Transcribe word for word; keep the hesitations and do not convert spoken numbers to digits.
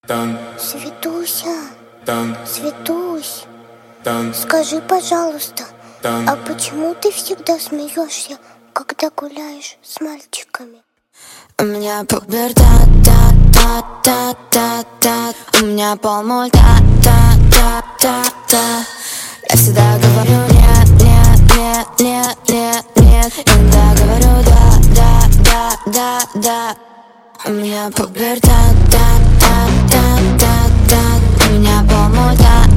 Светуся, Светусь, скажи, пожалуйста, а почему ты всегда смеешься, когда гуляешь с мальчиками? У меня пубертат, та, та, та, та, та. У меня полмульта, та, та, та, та. Я всегда говорю нет, нет, нет, нет, нет, нет. Иногда говорю да, да, да, да, да. У меня пубертат, та, та, та, та, та. У меня полмульта.